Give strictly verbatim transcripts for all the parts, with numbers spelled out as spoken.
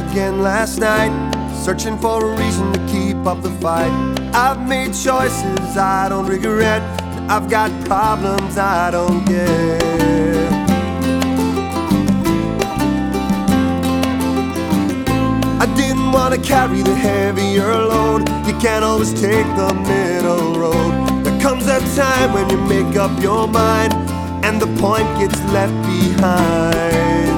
again last night, searching for a reason to keep up the fight. I've made choices I don't regret, I've got problems I don't get. I didn't want to carry the heavier load. You can't always take the middle road. There comes a time when you make up your mind and the point gets left behind.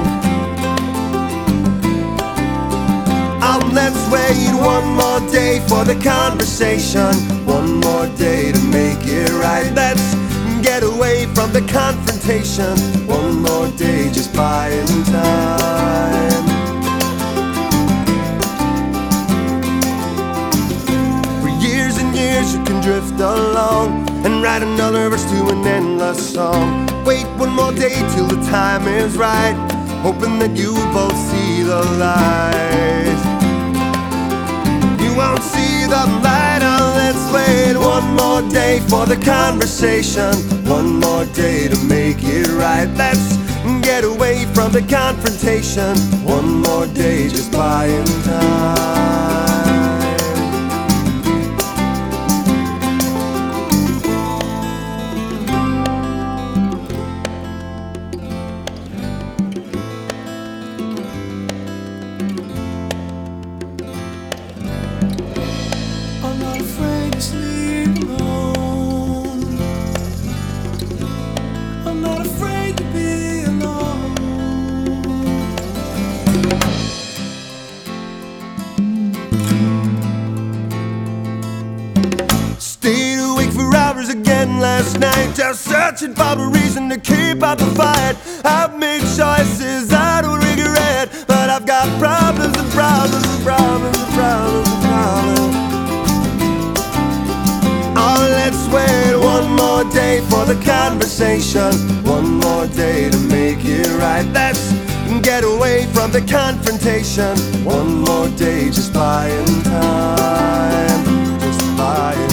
Um, let's wait one more day for the conversation, one more day to make it right. Let's get away from the confrontation, one more day just buying time. For years and years you can drift along and write another verse to an endless song. Wait one more day till the time is right, hoping that you both see the light. You won't see the light, oh, let's wait one more day for the conversation, one more day to make it right. Let's get away from the confrontation, one more day just buying time. I'm not afraid to sleep alone. I'm not afraid to be alone. Stayed awake for hours again last night, just searching for a reason to keep up the fight. I've made choices I don't regret, but I've got problems and problems and problems and problems and problems. Oh, let's wait one more day for the conversation, one more day to make it right. Let's get away from the confrontation, one more day just buying time, just buying